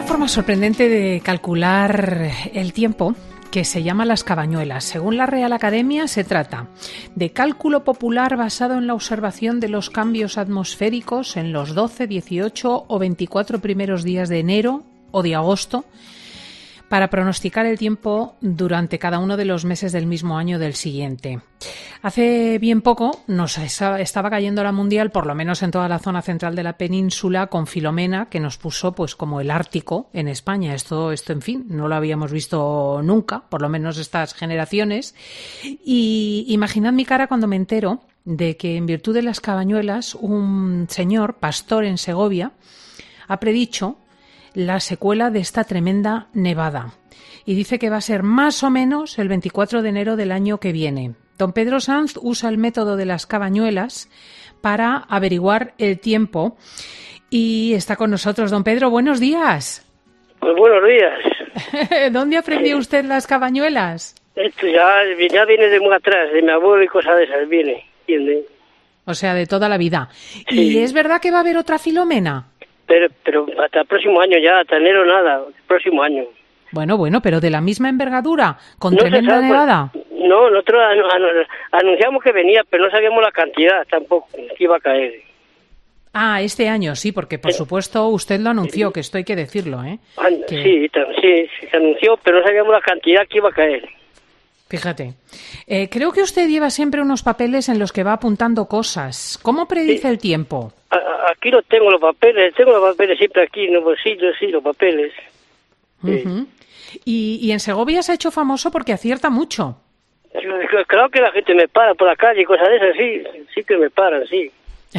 forma sorprendente de calcular el tiempo que se llama las cabañuelas. Según la Real Academia, se trata de cálculo popular basado en la observación de los cambios atmosféricos en los 12, 18 o 24 primeros días de enero o de agosto para pronosticar el tiempo durante cada uno de los meses del mismo año del siguiente. Hace bien poco nos estaba cayendo la mundial, por lo menos en toda la zona central de la península, con Filomena, que nos puso pues como el Ártico en España. Esto en fin, no lo habíamos visto nunca, por lo menos estas generaciones. Y imaginad mi cara cuando me entero de que en virtud de las cabañuelas, un señor, pastor en Segovia, ha predicho la secuela de esta tremenda nevada. Y dice que va a ser más o menos el 24 de enero del año que viene. Don Pedro Sanz usa el método de las cabañuelas para averiguar el tiempo. Y está con nosotros. Don Pedro, buenos días. Pues buenos días. ¿Dónde aprendió usted las cabañuelas? Esto ya viene de muy atrás, de mi abuelo y cosas de esas, viene, ¿entiendes? O sea, de toda la vida. Sí. ¿Y es verdad que va a haber otra Filomena? Pero hasta el próximo año ya, hasta enero nada, el próximo año. Bueno, pero de la misma envergadura, con No tremenda se sabe, nevada. No, nosotros anunciamos que venía, pero no sabíamos la cantidad tampoco que iba a caer. Ah, este año, sí, porque por supuesto usted lo anunció, que esto hay que decirlo, ¿eh? Sí, se anunció, pero no sabíamos la cantidad que iba a caer. Fíjate, creo que usted lleva siempre unos papeles en los que va apuntando cosas. ¿Cómo predice el tiempo? Aquí tengo los papeles siempre aquí en los bolsillos, sí, los papeles. Sí. Uh-huh. Y en Segovia se ha hecho famoso porque acierta mucho. Claro que la gente me para por la calle y cosas de esas, sí que me paran, sí.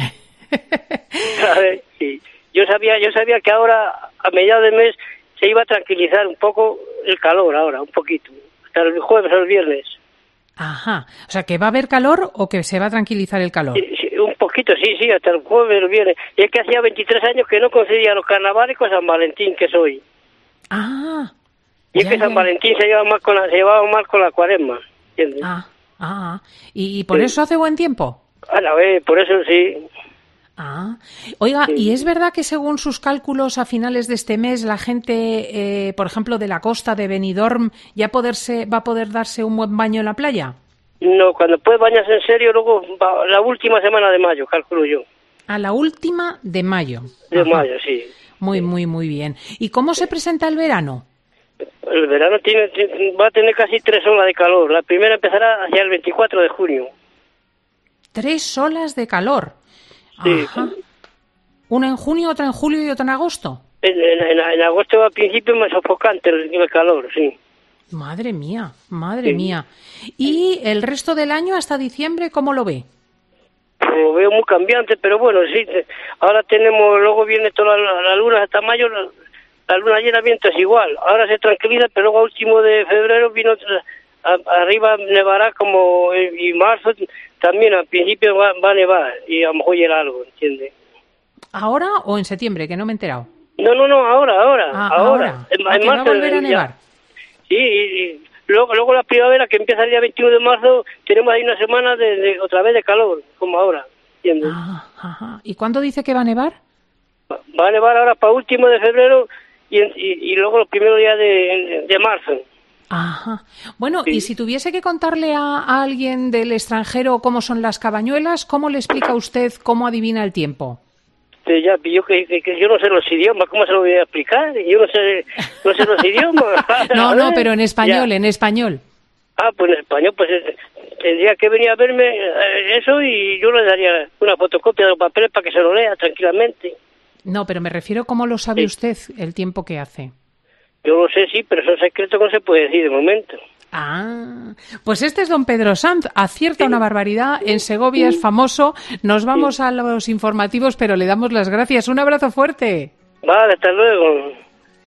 A ver, sí. Yo sabía que ahora, a mediados de mes, se iba a tranquilizar un poco el calor ahora, un poquito. Hasta el jueves o el viernes. Ajá. O sea, ¿que va a haber calor o que se va a tranquilizar el calor? Sí, un poquito, sí, hasta el jueves o el viernes. Y es que hacía 23 años que no concedía los carnavales con San Valentín, que soy. Ah. Y es que San Valentín se llevaba mal con la Cuaresma, ¿entiendes? ¿Y por eso hace buen tiempo? Por eso sí. Oiga, Sí. ¿y es verdad que según sus cálculos a finales de este mes la gente, por ejemplo, de la costa de Benidorm va a poder darse un buen baño en la playa? No, cuando puedes bañarse en serio, luego la última semana de mayo, calculo yo. A la última de mayo. De mayo, sí. Muy bien. ¿Y cómo se presenta el verano? El verano va a tener casi 3 olas de calor. La primera empezará hacia el 24 de junio. 3 olas de calor. Sí. Ajá. ¿Una en junio, otra en julio y otra en agosto? En agosto al principio más sofocante el calor, sí. Madre mía. ¿Y el resto del año hasta diciembre cómo lo ve? Lo veo muy cambiante, pero bueno, sí. Ahora luego viene toda la luna hasta mayo, la luna llena, viento es igual. Ahora se tranquiliza, pero luego a último de febrero vino arriba nevará y marzo también al principio va a nevar y a lo mejor llega algo, ¿entiendes? ¿Ahora o en septiembre? Que no me he enterado. No, ahora. ¿Que va a volver a nevar? Sí, y luego la primavera, que empieza el día 21 de marzo, tenemos ahí una semana de otra vez de calor, como ahora, ¿entiendes? Ajá. ¿Y cuándo dice que va a nevar? Va a nevar ahora para último de febrero y luego los primeros días de marzo. Ajá. Bueno, Sí. y si tuviese que contarle a alguien del extranjero cómo son las cabañuelas, ¿cómo le explica usted cómo adivina el tiempo? Yo yo no sé los idiomas, ¿cómo se lo voy a explicar? Yo no sé los idiomas. No, pero en español, Ya. en español. Pues en español, pues tendría que venir a verme eso y yo le daría una fotocopia de los papeles para que se lo lea tranquilamente. No, pero me refiero cómo lo sabe usted el tiempo que hace. Yo lo sé, sí, pero eso es secreto que no se puede decir de momento. Pues este es don Pedro Sanz, acierta una barbaridad, en Segovia es famoso, nos vamos a los informativos, pero le damos las gracias. Un abrazo fuerte. Vale, hasta luego.